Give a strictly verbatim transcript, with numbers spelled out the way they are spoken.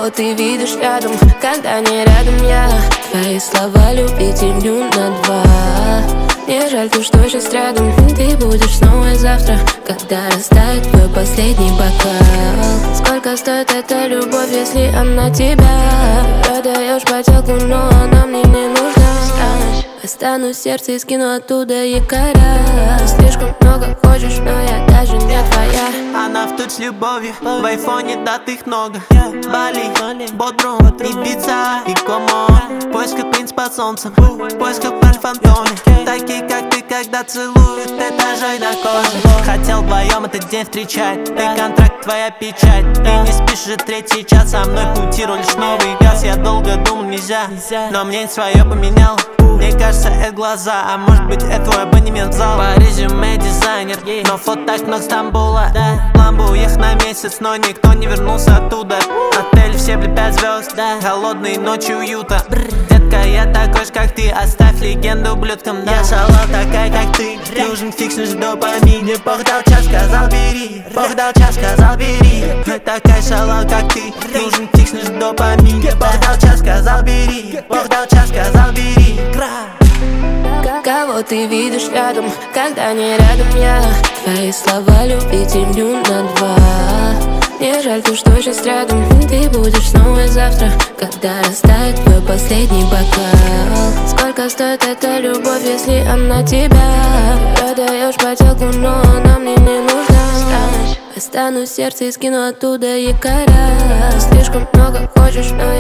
Кого ты видишь рядом, когда не рядом я? Твои слова любить делю на два. Мне жаль, то, что сейчас рядом. Ты будешь снова завтра, когда растает твой последний бокал. Сколько стоит эта любовь, если она тебя? Продаешь поделку, но она мне не нужна. Достану сердце и скину оттуда якоря. Слишком много хочешь, но я даже не твоя. Она в тут с любовью, в айфоне датых много. Бали, Бодрум, Ибица и Комо. В поисках принц под солнцем, в поисках Альфантоны. Такие, как ты, когда целуют этажей до кожи. Хотел вдвоем этот день встречать. Ты контракт, твоя печать. Ты не спишь же третий час, со мной пути лишь новый газ. Я долго думал, нельзя, но мнение свое поменял. Мне кажется, это глаза, а может быть это твой абонемент в зал. По резюме дизайнер, но фоток много Стамбула. Ламбу уехал на месяц, но никто не вернулся оттуда. Отель все блин пять звезд, холодные ночи уюта. Детка, я такой же, как ты, оставь легенду ублюдкам. Я шалава такая, как ты, нужен фикснешь допамин. Бог дал час, сказал бери, Бог дал час, сказал бери. Такая шалава, как ты, нужен фикснешь допамин. Бог дал час, сказал бери, Бог дал час, сказал бери. Кого ты видишь рядом, когда не рядом я? Твои слова любить делю на два. Мне жаль, то, что сейчас рядом. Ты будешь снова завтра, когда растает твой последний бокал. Сколько стоит эта любовь, если она тебя? Продаешь поделку, но она мне не нужна. Достану сердце и скину оттуда якоря. Слишком много хочешь, но